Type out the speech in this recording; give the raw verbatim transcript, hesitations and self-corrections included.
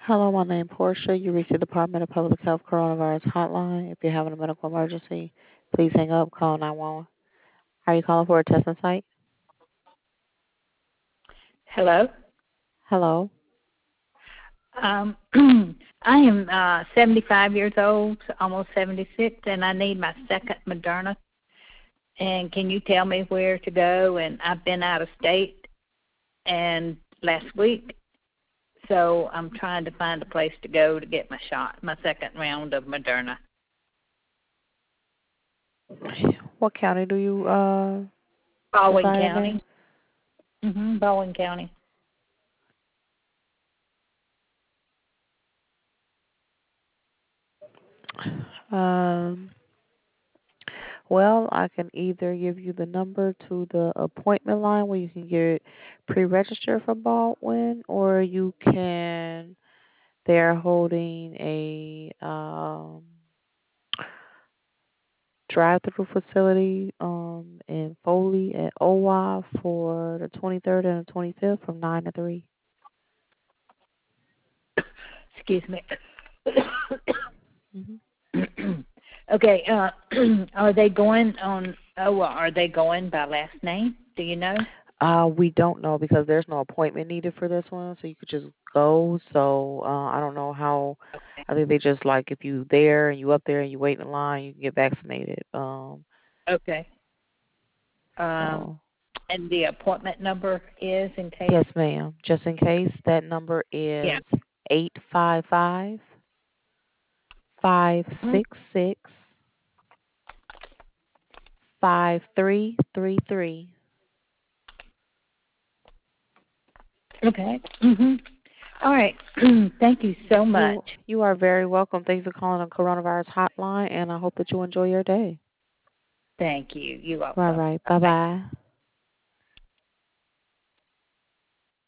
Hello, my name is Portia. You reached the Department of Public Health Coronavirus Hotline. If you're having a medical emergency, please hang up, call nine one one. Are you calling for a testing site? Hello. Hello. Um, I am uh, seventy-five years old, almost seventy-six, and I need my second Moderna. And can you tell me where to go? And I've been out of state and last week, so I'm trying to find a place to go to get my shot, my second round of Moderna. What county do you uh Baldwin reside County. in? Mhm. Baldwin County. Um. Well, I can either give you the number to the appointment line where you can get pre-registered for Baldwin, or you can. They're holding a um drive-through facility um in Foley at O W A for the twenty-third and the twenty-fifth from nine to three. Excuse me. Mm-hmm. Okay. Uh, are they going on? Oh, are they going by last name? Do you know? Uh, we don't know because there's no appointment needed for this one, so you could just go. So uh, I don't know how. Okay. I think they just like if you there and you up there and you wait in line, you can get vaccinated. Um, Okay. Um, so and the appointment number is in case. yes, ma'am. Just in case, that number Yeah. is eight five five five Mm, six six five three three three. okay. Mhm. All right. Thank you so much. You you are very welcome. Thanks for calling the coronavirus hotline, and I hope that you enjoy your day. Thank you. You All also. right. Bye Bye bye. bye.